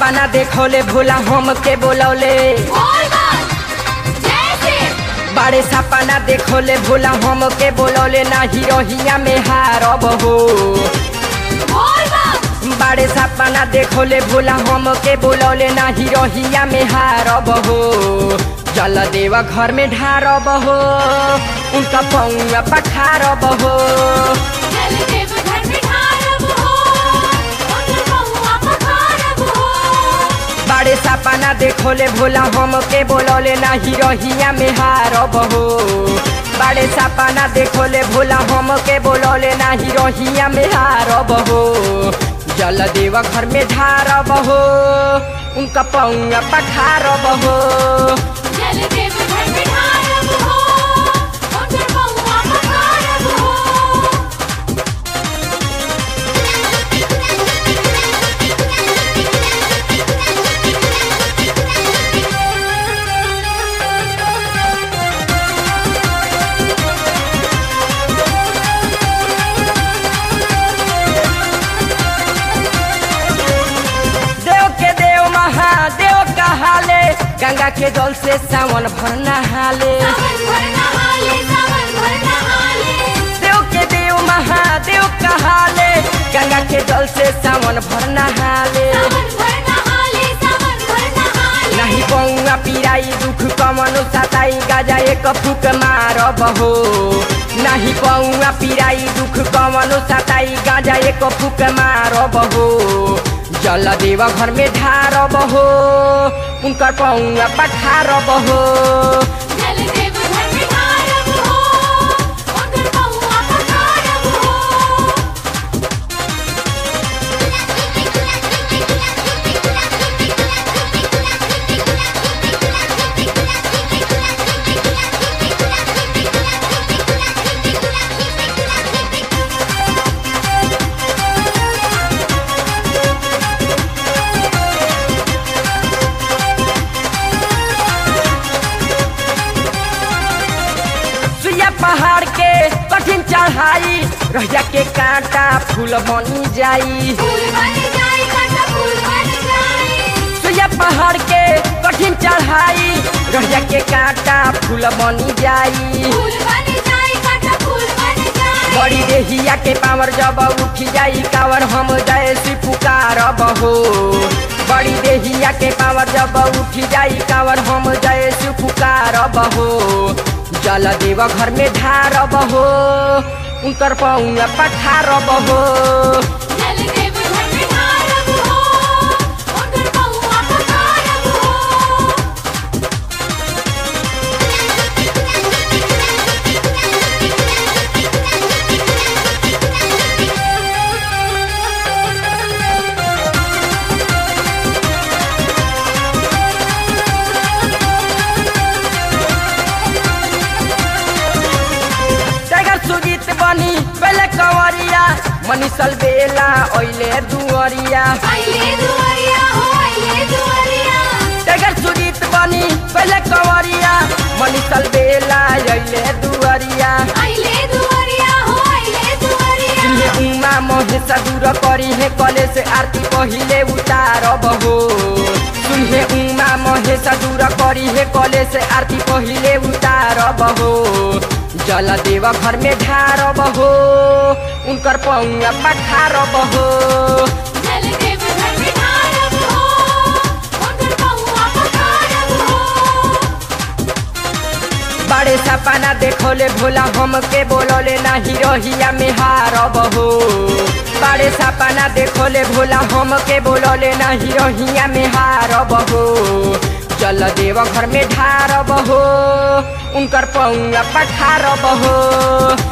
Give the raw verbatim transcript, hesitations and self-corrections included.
सपना देखोले भोला हम के बोलौले बड़े सपना देखोले भोला हम के बोलौले ना हिरोहिया में हारब हो। बड़े सपना देखोले भोला हम के बोलौले ना हिरोहिया में हारब हो। जल देवा घर में ढारब हो उनका पौआ पखारब हो। बड़े सपना देखोले भोला हम के बोलौले ना हिरोहिया में हारब हो। बड़े सपना देखोले भोला हम के बोलौले ना हिरोहिया में हारब हो। जल देवा घर में ढारब हो उनका पौआ पखारब हो। गंगा के जल से सावन भर नहाले देव के देव महादेव कहाले। गंगा के जल से सावन भर नहाले नहीं बउआ पिराई दुख कमनो सताई गाजा एक फूक मारब हो। नहीं बउआ पिराई दुख कमनो सताई गाजा एक फूक मारब हो। जल देवा घर में ढारब हो उनकर पौआ पखारब हो। पहाड़ के कठिन चढ़ाई रहिया के कांटा फूल बनी जाई। सुइया पहाड़ के कठिन चढ़ाई रहिया के कांटा फूल बनी जाई। बड़ी देहिया के पावर जब उठ जाई कावर हम जाए सी पुकारब हो। बड़ी देहिया के पावर जब उठ जाई कावर हम जाए सी पुकारब हो। जल देवा घर में ढारब हो उनकर पौआ पखारब हो। पहले कवरिया मनीषल बेला ओइले दुआरिया टगर सुजीत बनी पहले कवरिया मनीषल बेला ओइले दुआरिया। उमा महेश दूर करी है कले से आरती पहिले उतारब हो। सुनहे उमा महेश दूर करी है कले से आरती पहिले उतारब हो। जल देवा घर में ढारब हो उनकर पौआ पखारब हो। बड़े सपना देखोले भोला हम के बोलौले ना हिरोहिया में हारब हो। बड़े सपना देखोले भोला हम के बोलौले ना हिरोहिया में हारब हो। जल देवा घर में ढारब हो उनकर पौआ पखारब हो।